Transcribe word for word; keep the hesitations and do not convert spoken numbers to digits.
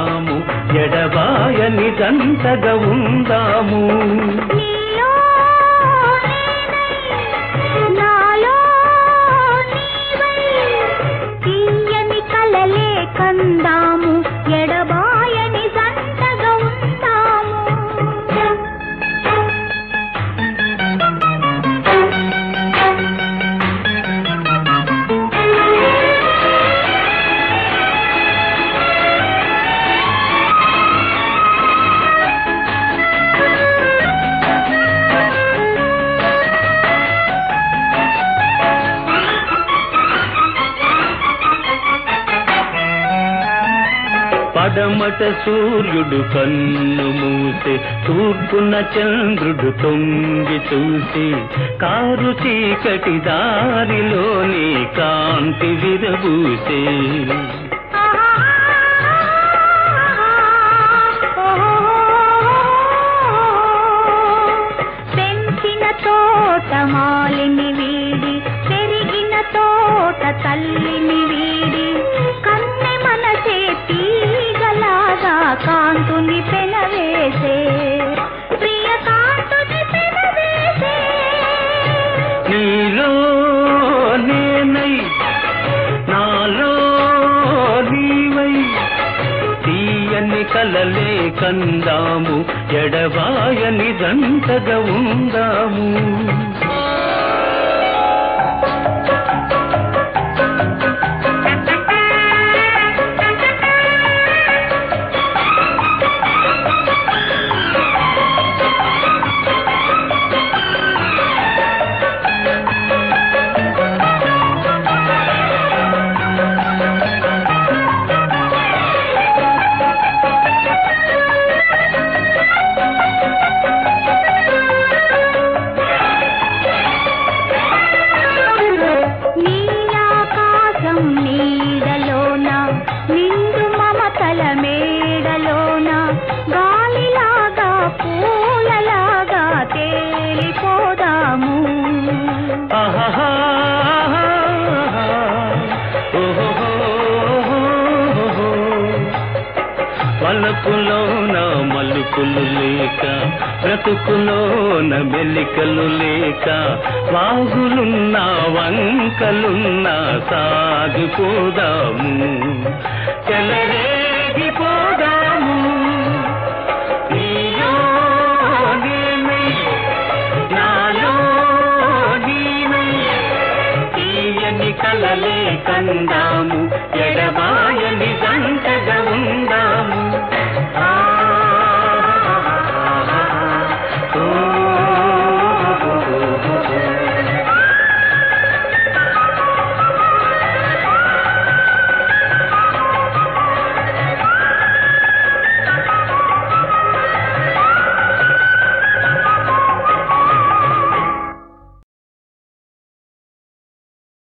కందాము ఎడబాయని జంటగా ఉందాము. కందాము ఎడబాయని జంటగా ఉందాము. పడమట సూర్యుడు కన్ను మూసే తూర్పున చంద్రుడు తొంగి చూసి కారు చీకటి దారిలోని కాంతి విరబూసే. పెంచిన తోట మాలిని వీడి పెరిగిన తోట తల్లిని వీడి కన్నె మనసే తీగలాగా కాంతుని పెనవేసే ప్రియ కాంతుని పెనవేసే. నీలో నేనై నాలో నీవై తీయని కలలే కందాము ఎడబాయని జంటగా ఉందాము. నీడలోన నిండు మమతల మేడలోన గాలిలాగా పూలలాగా తేలిపోదాము. పలుకులోన మలుపులు లేక బ్రతుకులోన మెలికలు లేక వాగులున్నా వంకలున్నా సాగిపోదాము చెలరేగిపోదాము. నీలో నేనై నాలో నీవై తీయని కలలే కందాము